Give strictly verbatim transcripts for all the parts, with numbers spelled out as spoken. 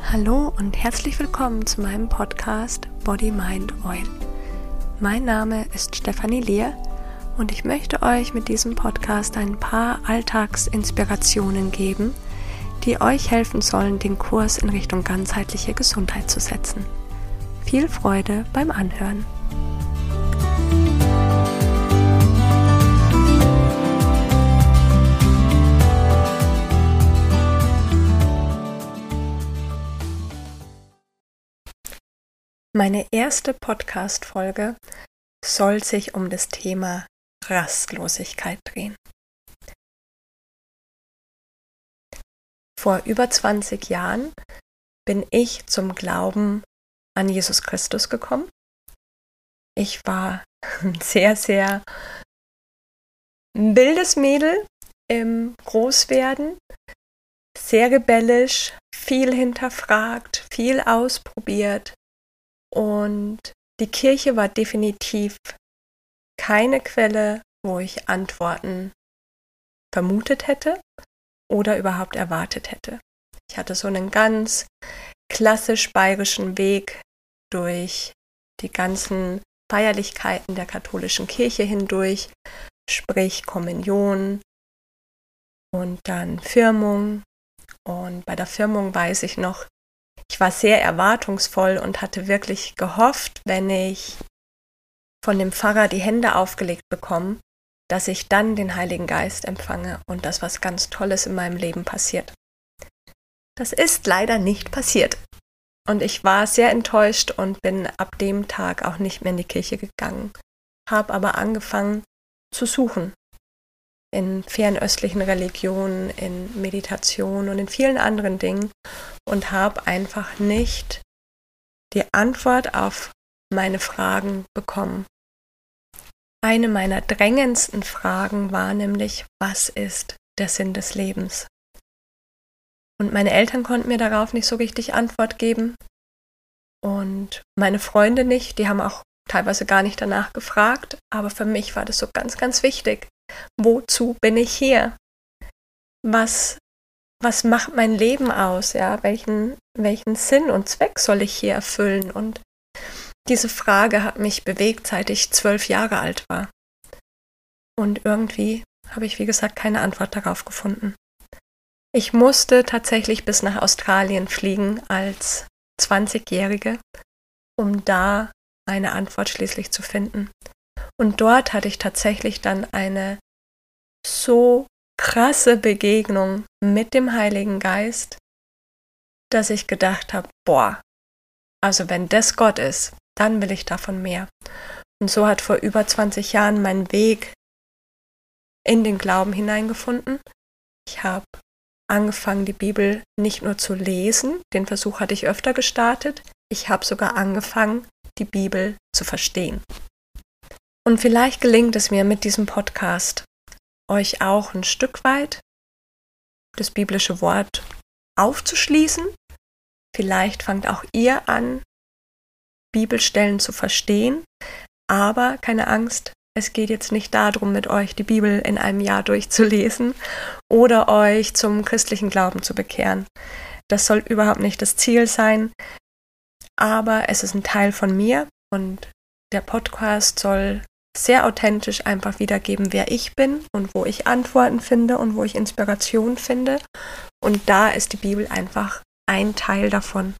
Hallo und herzlich willkommen zu meinem Podcast Body, Mind, Oil. Mein Name ist Stefanie Lehr und ich möchte euch mit diesem Podcast ein paar Alltagsinspirationen geben, die euch helfen sollen, den Kurs in Richtung ganzheitliche Gesundheit zu setzen. Viel Freude beim Anhören. Meine erste Podcast-Folge soll sich um das Thema Rastlosigkeit drehen. Vor über zwanzig Jahren bin ich zum Glauben an Jesus Christus gekommen. Ich war ein sehr, sehr wildes Mädel im Großwerden, sehr rebellisch, viel hinterfragt, viel ausprobiert. Und die Kirche war definitiv keine Quelle, wo ich Antworten vermutet hätte oder überhaupt erwartet hätte. Ich hatte so einen ganz klassisch bayerischen Weg durch die ganzen Feierlichkeiten der katholischen Kirche hindurch, sprich Kommunion und dann Firmung. Und bei der Firmung weiß ich noch, ich war sehr erwartungsvoll und hatte wirklich gehofft, wenn ich von dem Pfarrer die Hände aufgelegt bekomme, dass ich dann den Heiligen Geist empfange und dass was ganz Tolles in meinem Leben passiert. Das ist leider nicht passiert. Und ich war sehr enttäuscht und bin ab dem Tag auch nicht mehr in die Kirche gegangen, habe aber angefangen zu suchen. In fernöstlichen Religionen, in Meditation und in vielen anderen Dingen und habe einfach nicht die Antwort auf meine Fragen bekommen. Eine meiner drängendsten Fragen war nämlich, was ist der Sinn des Lebens? Und meine Eltern konnten mir darauf nicht so richtig Antwort geben und meine Freunde nicht, die haben auch teilweise gar nicht danach gefragt, aber für mich war das so ganz, ganz wichtig. Wozu bin ich hier? Was, was macht mein Leben aus? Ja? Welchen, welchen Sinn und Zweck soll ich hier erfüllen? Und diese Frage hat mich bewegt, seit ich zwölf Jahre alt war. Und irgendwie habe ich, wie gesagt, keine Antwort darauf gefunden. Ich musste tatsächlich bis nach Australien fliegen als zwanzigjährige, um da eine Antwort schließlich zu finden. Und dort hatte ich tatsächlich dann eine so krasse Begegnung mit dem Heiligen Geist, dass ich gedacht habe, boah, also wenn das Gott ist, dann will ich davon mehr. Und so hat vor über zwanzig Jahren mein Weg in den Glauben hineingefunden. Ich habe angefangen, die Bibel nicht nur zu lesen, den Versuch hatte ich öfter gestartet, ich habe sogar angefangen, die Bibel zu verstehen. Und vielleicht gelingt es mir mit diesem Podcast, euch auch ein Stück weit das biblische Wort aufzuschließen. Vielleicht fangt auch ihr an, Bibelstellen zu verstehen. Aber keine Angst, es geht jetzt nicht darum, mit euch die Bibel in einem Jahr durchzulesen oder euch zum christlichen Glauben zu bekehren. Das soll überhaupt nicht das Ziel sein. Aber es ist ein Teil von mir und der Podcast soll sehr authentisch einfach wiedergeben, wer ich bin und wo ich Antworten finde und wo ich Inspiration finde. Und da ist die Bibel einfach ein Teil davon.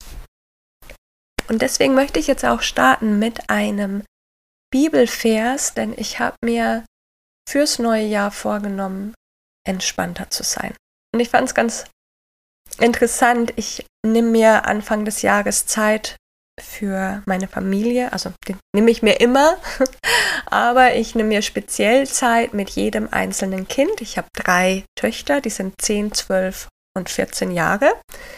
Und deswegen möchte ich jetzt auch starten mit einem Bibelvers, denn ich habe mir fürs neue Jahr vorgenommen, entspannter zu sein. Und ich fand es ganz interessant. Ich nehme mir Anfang des Jahres Zeit für meine Familie, also den nehme ich mir immer, aber ich nehme mir speziell Zeit mit jedem einzelnen Kind. Ich habe drei Töchter, die sind zehn, zwölf und vierzehn Jahre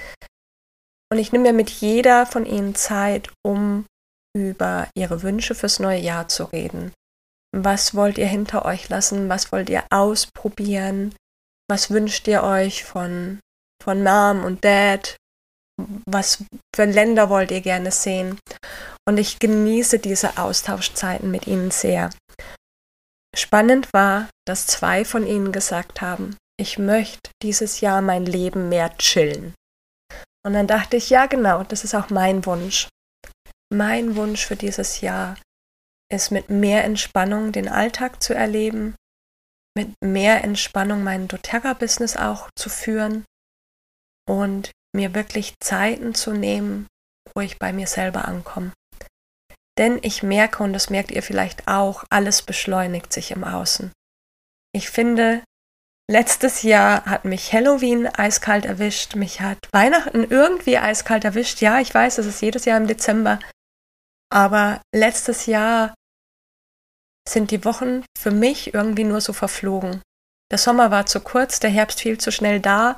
und ich nehme mir mit jeder von ihnen Zeit, um über ihre Wünsche fürs neue Jahr zu reden. Was wollt ihr hinter euch lassen? Was wollt ihr ausprobieren? Was wünscht ihr euch von, von Mom und Dad? Was für Länder wollt ihr gerne sehen? Und ich genieße diese Austauschzeiten mit ihnen sehr. Spannend war, dass zwei von ihnen gesagt haben, ich möchte dieses Jahr mein Leben mehr chillen. Und dann dachte ich, ja genau, das ist auch mein Wunsch. Mein Wunsch für dieses Jahr ist, mit mehr Entspannung den Alltag zu erleben, mit mehr Entspannung mein doTERRA-Business auch zu führen und mir wirklich Zeiten zu nehmen, wo ich bei mir selber ankomme. Denn ich merke, und das merkt ihr vielleicht auch, alles beschleunigt sich im Außen. Ich finde, letztes Jahr hat mich Halloween eiskalt erwischt, mich hat Weihnachten irgendwie eiskalt erwischt. Ja, ich weiß, es ist jedes Jahr im Dezember, aber letztes Jahr sind die Wochen für mich irgendwie nur so verflogen. Der Sommer war zu kurz, der Herbst viel zu schnell da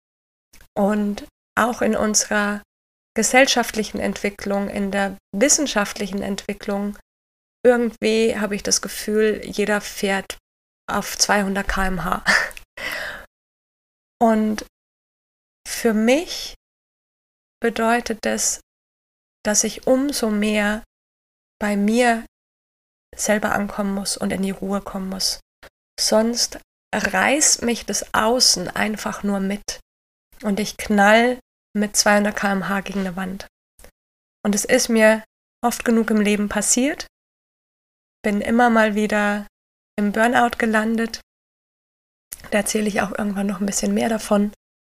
und auch in unserer gesellschaftlichen Entwicklung, in der wissenschaftlichen Entwicklung, irgendwie habe ich das Gefühl, jeder fährt auf zweihundert Kilometer pro Stunde. Und für mich bedeutet das, dass ich umso mehr bei mir selber ankommen muss und in die Ruhe kommen muss. Sonst reißt mich das Außen einfach nur mit und ich knall mit zweihundert Kilometer pro Stunde gegen eine Wand. Und es ist mir oft genug im Leben passiert, bin immer mal wieder im Burnout gelandet. Da erzähle ich auch irgendwann noch ein bisschen mehr davon.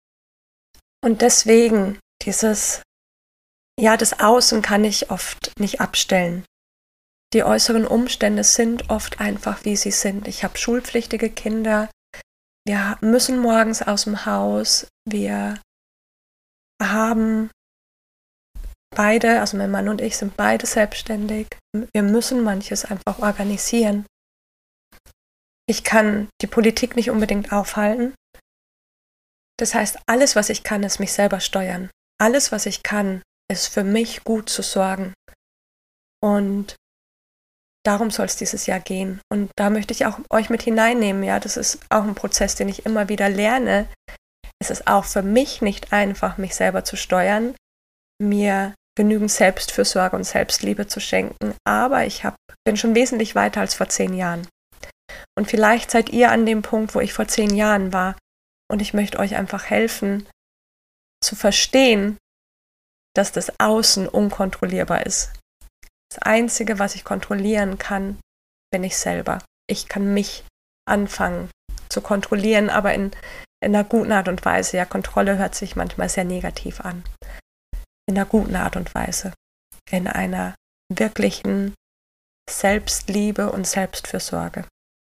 Und deswegen dieses, ja, das Außen kann ich oft nicht abstellen. Die äußeren Umstände sind oft einfach, wie sie sind. Ich habe schulpflichtige Kinder. Wir müssen morgens aus dem Haus. Wir haben beide, also mein Mann und ich sind beide selbstständig. Wir müssen manches einfach organisieren. Ich kann die Politik nicht unbedingt aufhalten. Das heißt, alles, was ich kann, ist mich selber steuern. Alles, was ich kann, ist für mich gut zu sorgen. Und darum soll es dieses Jahr gehen. Und da möchte ich auch euch mit hineinnehmen. Ja, das ist auch ein Prozess, den ich immer wieder lerne. Es ist auch für mich nicht einfach, mich selber zu steuern, mir genügend Selbstfürsorge und Selbstliebe zu schenken. Aber ich hab, bin schon wesentlich weiter als vor zehn Jahren. Und vielleicht seid ihr an dem Punkt, wo ich vor zehn Jahren war. Und ich möchte euch einfach helfen, zu verstehen, dass das Außen unkontrollierbar ist. Das Einzige, was ich kontrollieren kann, bin ich selber. Ich kann mich anfangen zu kontrollieren, aber in, in einer guten Art und Weise. Ja, Kontrolle hört sich manchmal sehr negativ an. In einer guten Art und Weise. In einer wirklichen Selbstliebe und Selbstfürsorge.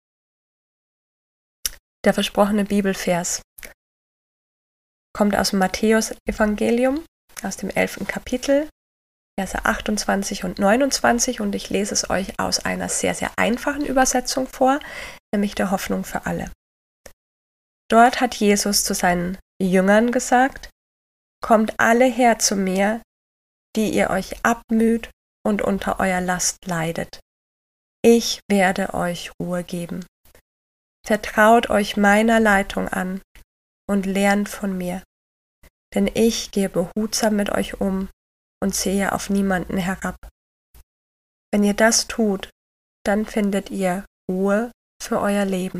Der versprochene Bibelvers kommt aus dem Matthäus-Evangelium, aus dem elften Kapitel, Verse achtundzwanzig und neunundzwanzig, und ich lese es euch aus einer sehr, sehr einfachen Übersetzung vor, nämlich der Hoffnung für alle. Dort hat Jesus zu seinen Jüngern gesagt: Kommt alle her zu mir, die ihr euch abmüht und unter eurer Last leidet. Ich werde euch Ruhe geben. Vertraut euch meiner Leitung an und lernt von mir, denn ich gehe behutsam mit euch um und sehe auf niemanden herab. Wenn ihr das tut, dann findet ihr Ruhe für euer Leben.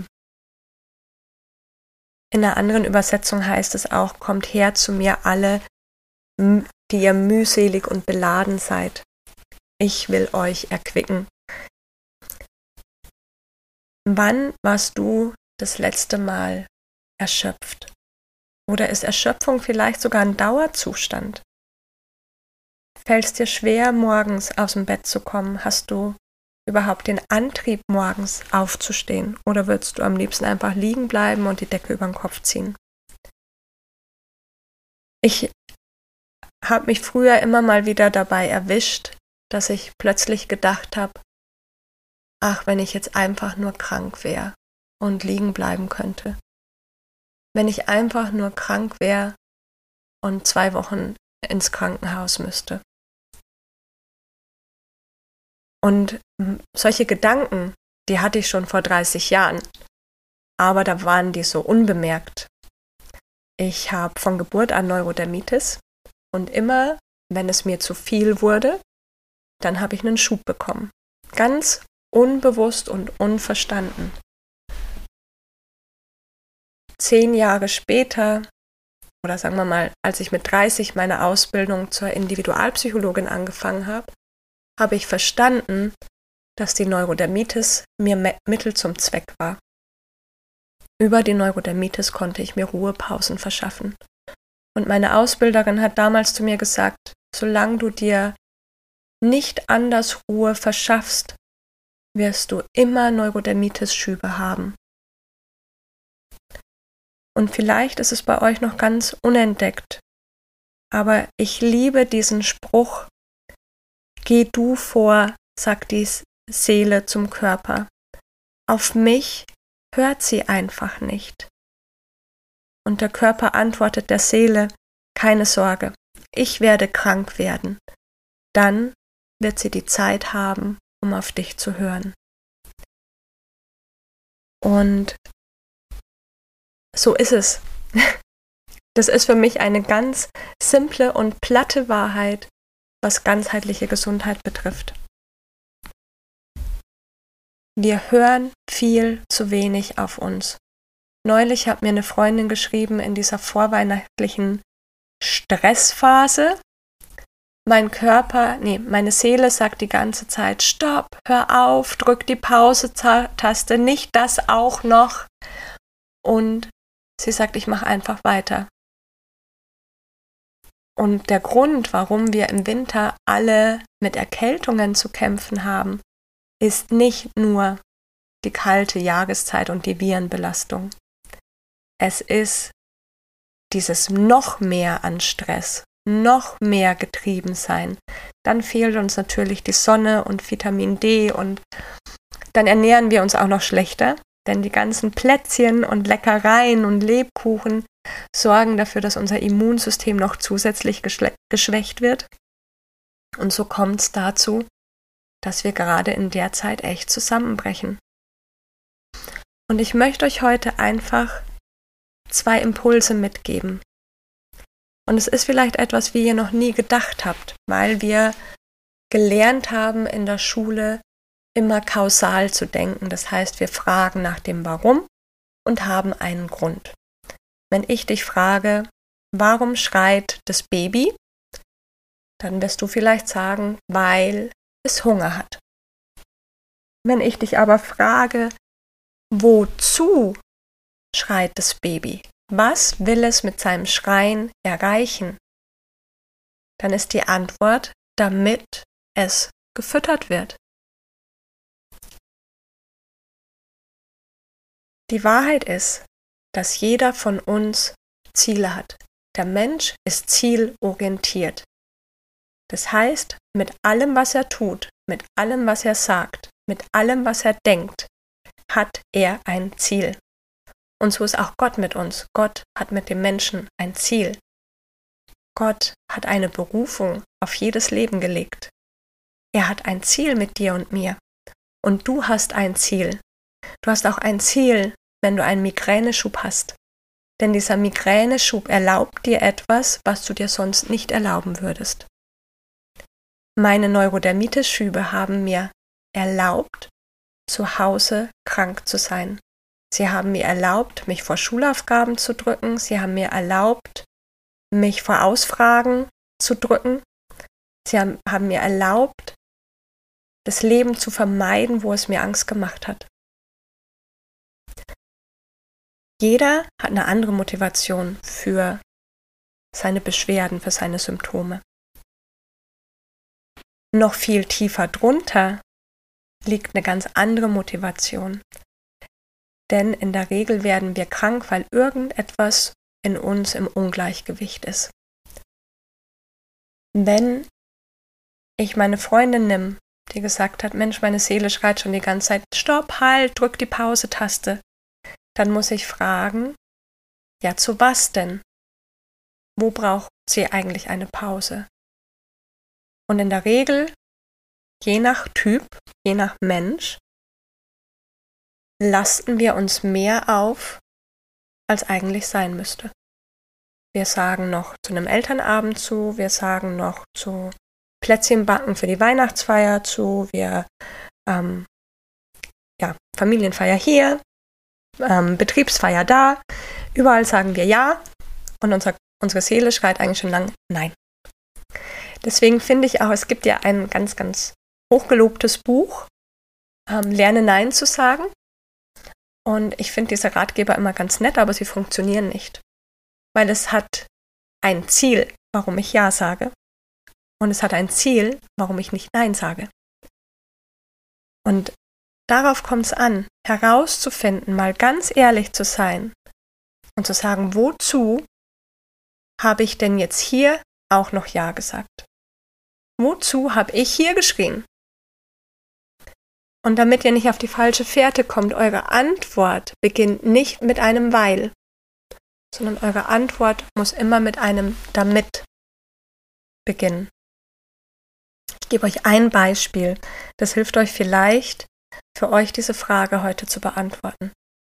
In einer anderen Übersetzung heißt es auch: Kommt her zu mir alle, die ihr mühselig und beladen seid. Ich will euch erquicken. Wann warst du das letzte Mal erschöpft? Oder ist Erschöpfung vielleicht sogar ein Dauerzustand? Fällt es dir schwer, morgens aus dem Bett zu kommen? Hast du überhaupt den Antrieb, morgens aufzustehen? Oder würdest du am liebsten einfach liegen bleiben und die Decke über den Kopf ziehen? Ich habe mich früher immer mal wieder dabei erwischt, dass ich plötzlich gedacht habe, ach, wenn ich jetzt einfach nur krank wäre und liegen bleiben könnte. Wenn ich einfach nur krank wäre und zwei Wochen ins Krankenhaus müsste. Und solche Gedanken, die hatte ich schon vor dreißig Jahren, aber da waren die so unbemerkt. Ich habe von Geburt an Neurodermitis und immer, wenn es mir zu viel wurde, dann habe ich einen Schub bekommen. Ganz unbewusst und unverstanden. Zehn Jahre später oder sagen wir mal, als ich mit dreißig meine Ausbildung zur Individualpsychologin angefangen habe, habe ich verstanden, dass die Neurodermitis mir Mittel zum Zweck war. Über die Neurodermitis konnte ich mir Ruhepausen verschaffen. Und meine Ausbilderin hat damals zu mir gesagt, solange du dir nicht anders Ruhe verschaffst, wirst du immer Neurodermitis-Schübe haben. Und vielleicht ist es bei euch noch ganz unentdeckt, aber ich liebe diesen Spruch, geh du vor, sagt die Seele zum Körper. Auf mich hört sie einfach nicht. Und der Körper antwortet der Seele, keine Sorge, ich werde krank werden. Dann wird sie die Zeit haben, um auf dich zu hören. Und so ist es. Das ist für mich eine ganz simple und platte Wahrheit, was ganzheitliche Gesundheit betrifft. Wir hören viel zu wenig auf uns. Neulich hat mir eine Freundin geschrieben in dieser vorweihnachtlichen Stressphase. Mein Körper, nee, meine Seele sagt die ganze Zeit, stopp, hör auf, drück die Pause-Taste, nicht das auch noch. Und sie sagt, ich mache einfach weiter. Und der Grund, warum wir im Winter alle mit Erkältungen zu kämpfen haben, ist nicht nur die kalte Jahreszeit und die Virenbelastung. Es ist dieses noch mehr an Stress, noch mehr getrieben sein. Dann fehlt uns natürlich die Sonne und Vitamin D und dann ernähren wir uns auch noch schlechter, denn die ganzen Plätzchen und Leckereien und Lebkuchen sorgen dafür, dass unser Immunsystem noch zusätzlich geschle- geschwächt wird. Und so kommt es dazu, dass wir gerade in der Zeit echt zusammenbrechen. Und ich möchte euch heute einfach zwei Impulse mitgeben. Und es ist vielleicht etwas, wie ihr noch nie gedacht habt, weil wir gelernt haben in der Schule, immer kausal zu denken. Das heißt, wir fragen nach dem Warum und haben einen Grund. Wenn ich dich frage, warum schreit das Baby, dann wirst du vielleicht sagen, weil es Hunger hat. Wenn ich dich aber frage, wozu schreit das Baby? Was will es mit seinem Schreien erreichen? Dann ist die Antwort, damit es gefüttert wird. Die Wahrheit ist, dass jeder von uns Ziele hat. Der Mensch ist zielorientiert. Das heißt, mit allem, was er tut, mit allem, was er sagt, mit allem, was er denkt, hat er ein Ziel. Und so ist auch Gott mit uns. Gott hat mit dem Menschen ein Ziel. Gott hat eine Berufung auf jedes Leben gelegt. Er hat ein Ziel mit dir und mir. Und du hast ein Ziel. Du hast auch ein Ziel, wenn du einen Migräneschub hast. Denn dieser Migräneschub erlaubt dir etwas, was du dir sonst nicht erlauben würdest. Meine Neurodermitis-Schübe haben mir erlaubt, zu Hause krank zu sein. Sie haben mir erlaubt, mich vor Schulaufgaben zu drücken. Sie haben mir erlaubt, mich vor Ausfragen zu drücken. Sie haben, haben mir erlaubt, das Leben zu vermeiden, wo es mir Angst gemacht hat. Jeder hat eine andere Motivation für seine Beschwerden, für seine Symptome. Noch viel tiefer drunter liegt eine ganz andere Motivation. Denn in der Regel werden wir krank, weil irgendetwas in uns im Ungleichgewicht ist. Wenn ich meine Freundin nehme, die gesagt hat, Mensch, meine Seele schreit schon die ganze Zeit, stopp, halt, drück die Pause-Taste, dann muss ich fragen, ja, zu was denn? Wo braucht sie eigentlich eine Pause? Und in der Regel, je nach Typ, je nach Mensch, lasten wir uns mehr auf, als eigentlich sein müsste. Wir sagen noch zu einem Elternabend zu, wir sagen noch zu Plätzchenbacken für die Weihnachtsfeier zu, wir ähm, ja, Familienfeier hier, ähm, Betriebsfeier da, überall sagen wir ja und unser unsere Seele schreit eigentlich schon lange Nein. Deswegen finde ich auch, es gibt ja ein ganz, ganz hochgelobtes Buch, ähm, Lerne Nein zu sagen. Und ich finde diese Ratgeber immer ganz nett, aber sie funktionieren nicht. Weil es hat ein Ziel, warum ich Ja sage. Und es hat ein Ziel, warum ich nicht Nein sage. Und darauf kommt es an, herauszufinden, mal ganz ehrlich zu sein und zu sagen, wozu habe ich denn jetzt hier auch noch Ja gesagt? Wozu habe ich hier geschrien? Und damit ihr nicht auf die falsche Fährte kommt, eure Antwort beginnt nicht mit einem Weil, sondern eure Antwort muss immer mit einem Damit beginnen. Ich gebe euch ein Beispiel, das hilft euch vielleicht, für euch diese Frage heute zu beantworten.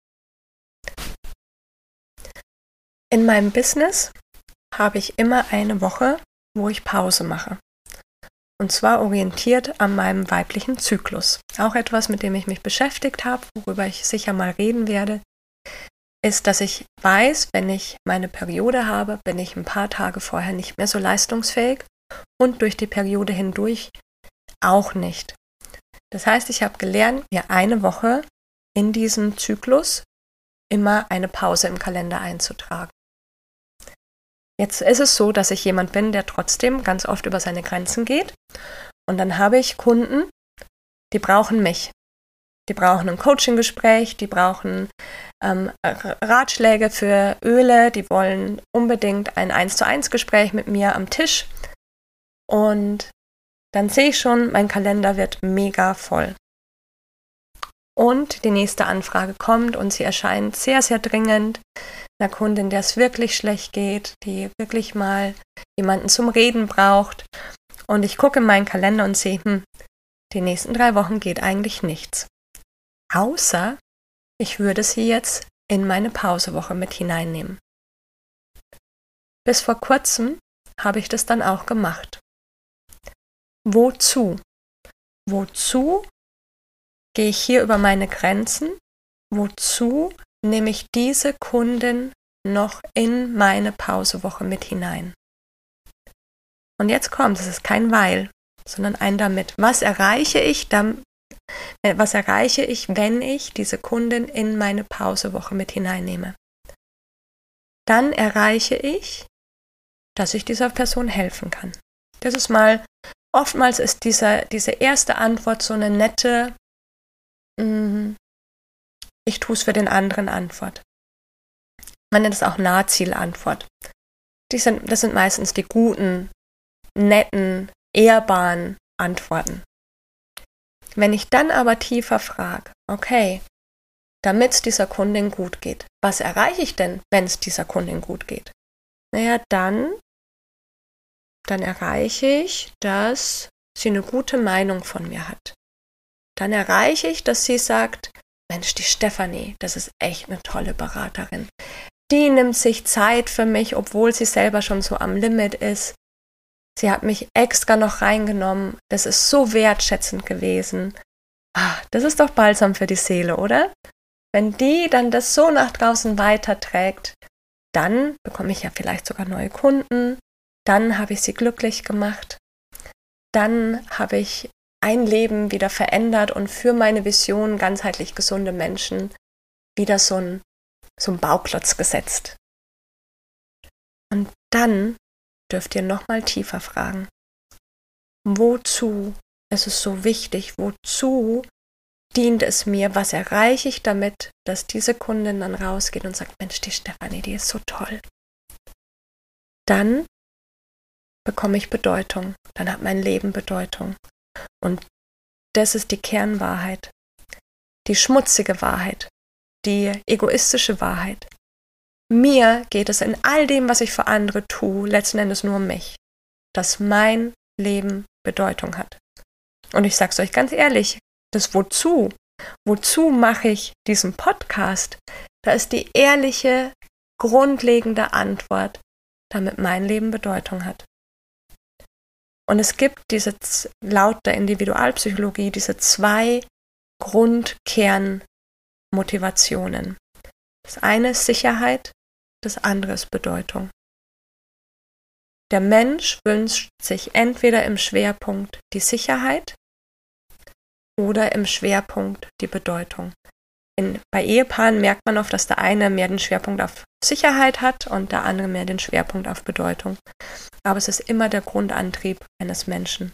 In meinem Business habe ich immer eine Woche, wo ich Pause mache. Und zwar orientiert an meinem weiblichen Zyklus. Auch etwas, mit dem ich mich beschäftigt habe, worüber ich sicher mal reden werde, ist, dass ich weiß, wenn ich meine Periode habe, bin ich ein paar Tage vorher nicht mehr so leistungsfähig und durch die Periode hindurch auch nicht. Das heißt, ich habe gelernt, mir eine Woche in diesem Zyklus immer eine Pause im Kalender einzutragen. Jetzt ist es so, dass ich jemand bin, der trotzdem ganz oft über seine Grenzen geht. Und dann habe ich Kunden, die brauchen mich. Die brauchen ein Coaching-Gespräch, die brauchen ähm, Ratschläge für Öle, die wollen unbedingt ein eins zu eins Gespräch mit mir am Tisch. Und dann sehe ich schon, mein Kalender wird mega voll. Und die nächste Anfrage kommt und sie erscheint sehr, sehr dringend. Einer Kundin, der es wirklich schlecht geht, die wirklich mal jemanden zum Reden braucht. Und ich gucke in meinen Kalender und sehe, hm, die nächsten drei Wochen geht eigentlich nichts. Außer ich würde sie jetzt in meine Pausewoche mit hineinnehmen. Bis vor kurzem habe ich das dann auch gemacht. Wozu? Wozu gehe ich hier über meine Grenzen? Wozu nehme ich diese Kundin noch in meine Pausewoche mit hinein? Und jetzt kommt, es ist kein Weil, sondern ein Damit. Was erreiche ich dann, was erreiche ich, wenn ich diese Kundin in meine Pausewoche mit hineinnehme? Dann erreiche ich, dass ich dieser Person helfen kann. Das ist mal, oftmals ist dieser, diese erste Antwort so eine nette, mh, ich tue es für den anderen Antwort. Man nennt es auch Nahzielantwort. Die sind, das sind meistens die guten, netten, ehrbaren Antworten. Wenn ich dann aber tiefer frage, okay, damit es dieser Kundin gut geht, was erreiche ich denn, wenn es dieser Kundin gut geht? Naja, dann, dann erreiche ich, dass sie eine gute Meinung von mir hat. Dann erreiche ich, dass sie sagt, Mensch, die Stefanie, das ist echt eine tolle Beraterin. Die nimmt sich Zeit für mich, obwohl sie selber schon so am Limit ist. Sie hat mich extra noch reingenommen. Das ist so wertschätzend gewesen. Ah, das ist doch balsam für die Seele, oder? Wenn die dann das so nach draußen weiterträgt, dann bekomme ich ja vielleicht sogar neue Kunden. Dann habe ich sie glücklich gemacht. Dann habe ich ein Leben wieder verändert und für meine Vision ganzheitlich gesunde Menschen wieder so ein, so ein Bauklotz gesetzt. Und dann dürft ihr nochmal tiefer fragen. Wozu ist es so wichtig? Wozu dient es mir? Was erreiche ich damit, dass diese Kundin dann rausgeht und sagt, Mensch, die Stefanie, die ist so toll. Dann bekomme ich Bedeutung. Dann hat mein Leben Bedeutung. Und das ist die Kernwahrheit. Die schmutzige Wahrheit. Die egoistische Wahrheit. Mir geht es in all dem, was ich für andere tue, letzten Endes nur um mich. Dass mein Leben Bedeutung hat. Und ich sage es euch ganz ehrlich, das Wozu, wozu mache ich diesen Podcast? Da ist die ehrliche, grundlegende Antwort, damit mein Leben Bedeutung hat. Und es gibt diese, laut der Individualpsychologie, diese zwei Grundkernmotivationen. Das eine ist Sicherheit, das andere ist Bedeutung. Der Mensch wünscht sich entweder im Schwerpunkt die Sicherheit oder im Schwerpunkt die Bedeutung. In, bei Ehepaaren merkt man oft, dass der eine mehr den Schwerpunkt auf Sicherheit hat und der andere mehr den Schwerpunkt auf Bedeutung. Aber es ist immer der Grundantrieb eines Menschen.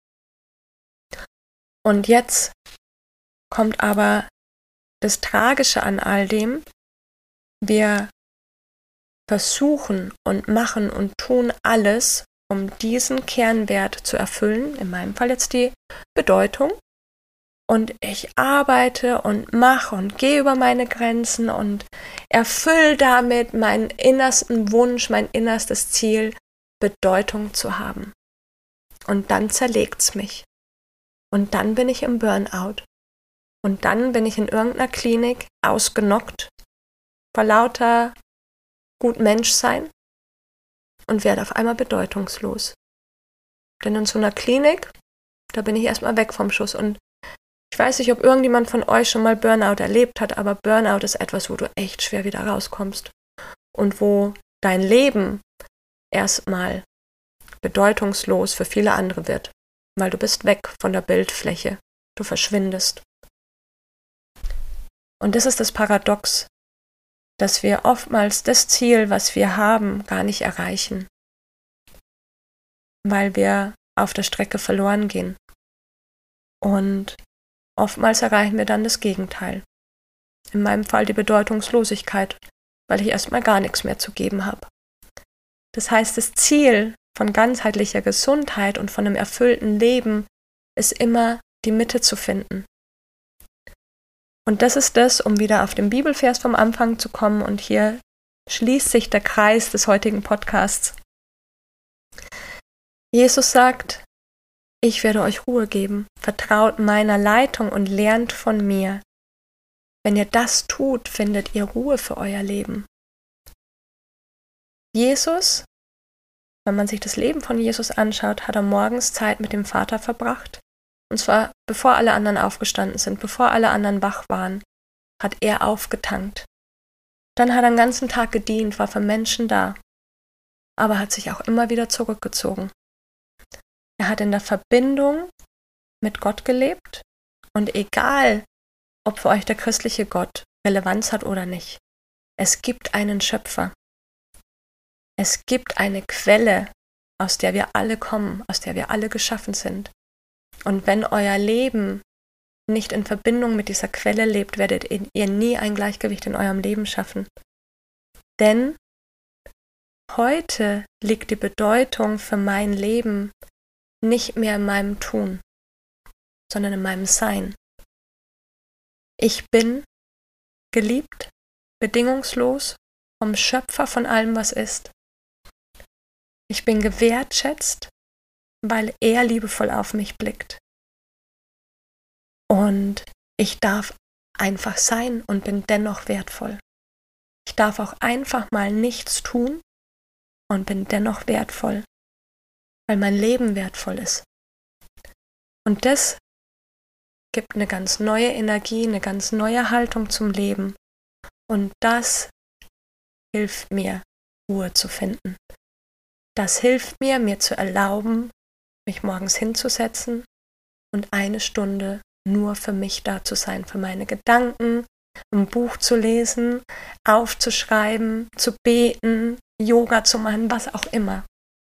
Und jetzt kommt aber das Tragische an all dem: Wir versuchen und machen und tun alles, um diesen Kernwert zu erfüllen, in meinem Fall jetzt die Bedeutung. Und ich arbeite und mache und gehe über meine Grenzen und erfülle damit meinen innersten Wunsch, mein innerstes Ziel, Bedeutung zu haben. Und dann zerlegt's mich. Und dann bin ich im Burnout. Und dann bin ich in irgendeiner Klinik ausgenockt vor lauter gut Menschsein und werde auf einmal bedeutungslos. Denn in so einer Klinik, da bin ich erstmal weg vom Schuss. Und ich weiß nicht, ob irgendjemand von euch schon mal Burnout erlebt hat, aber Burnout ist etwas, wo du echt schwer wieder rauskommst. Und wo dein Leben erstmal bedeutungslos für viele andere wird. Weil du bist weg von der Bildfläche. Du verschwindest. Und das ist das Paradox, dass wir oftmals das Ziel, was wir haben, gar nicht erreichen. Weil wir auf der Strecke verloren gehen. Und oftmals erreichen wir dann das Gegenteil. In meinem Fall die Bedeutungslosigkeit, weil ich erstmal gar nichts mehr zu geben habe. Das heißt, das Ziel von ganzheitlicher Gesundheit und von einem erfüllten Leben ist immer, die Mitte zu finden. Und das ist das, um wieder auf den Bibelvers vom Anfang zu kommen, und hier schließt sich der Kreis des heutigen Podcasts. Jesus sagt: Ich werde euch Ruhe geben, vertraut meiner Leitung und lernt von mir. Wenn ihr das tut, findet ihr Ruhe für euer Leben. Jesus, wenn man sich das Leben von Jesus anschaut, hat er morgens Zeit mit dem Vater verbracht. Und zwar bevor alle anderen aufgestanden sind, bevor alle anderen wach waren, hat er aufgetankt. Dann hat er den ganzen Tag gedient, war für Menschen da, aber hat sich auch immer wieder zurückgezogen. Er hat in der Verbindung mit Gott gelebt, und egal, ob für euch der christliche Gott Relevanz hat oder nicht, es gibt einen Schöpfer. Es gibt eine Quelle, aus der wir alle kommen, aus der wir alle geschaffen sind. Und wenn euer Leben nicht in Verbindung mit dieser Quelle lebt, werdet ihr nie ein Gleichgewicht in eurem Leben schaffen. Denn heute liegt die Bedeutung für mein Leben nicht mehr in meinem Tun, sondern in meinem Sein. Ich bin geliebt, bedingungslos, vom Schöpfer von allem, was ist. Ich bin gewertschätzt, weil er liebevoll auf mich blickt. Und ich darf einfach sein und bin dennoch wertvoll. Ich darf auch einfach mal nichts tun und bin dennoch wertvoll, weil mein Leben wertvoll ist. Und das gibt eine ganz neue Energie, eine ganz neue Haltung zum Leben. Und das hilft mir, Ruhe zu finden. Das hilft mir, mir zu erlauben, mich morgens hinzusetzen und eine Stunde nur für mich da zu sein, für meine Gedanken, ein Buch zu lesen, aufzuschreiben, zu beten, Yoga zu machen, was auch immer.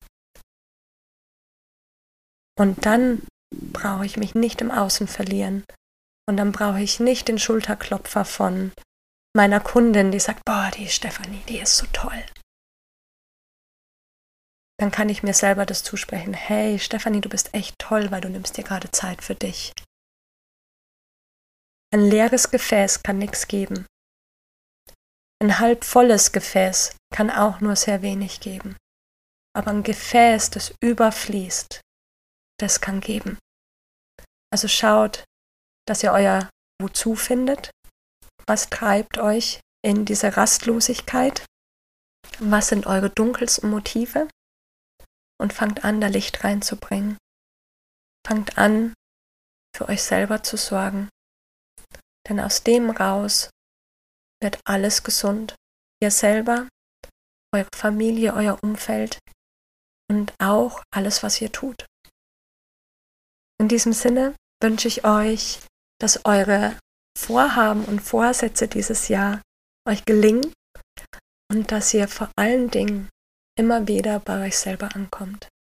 Und dann brauche ich mich nicht im Außen verlieren. Und dann brauche ich nicht den Schulterklopfer von meiner Kundin, die sagt, boah, die Stefanie, die ist so toll. Dann kann ich mir selber das zusprechen. Hey, Stefanie, du bist echt toll, weil du nimmst dir gerade Zeit für dich. Ein leeres Gefäß kann nichts geben. Ein halb volles Gefäß kann auch nur sehr wenig geben. Aber ein Gefäß, das überfließt, das kann geben. Also schaut, dass ihr euer Wozu findet. Was treibt euch in diese Rastlosigkeit? Was sind eure dunkelsten Motive? Und fangt an, da Licht reinzubringen. Fangt an, für euch selber zu sorgen. Denn aus dem raus wird alles gesund. Ihr selber, eure Familie, euer Umfeld. und auch alles, was ihr tut. In diesem Sinne wünsche ich euch, dass eure Vorhaben und Vorsätze dieses Jahr euch gelingen und dass ihr vor allen Dingen immer wieder bei euch selber ankommt.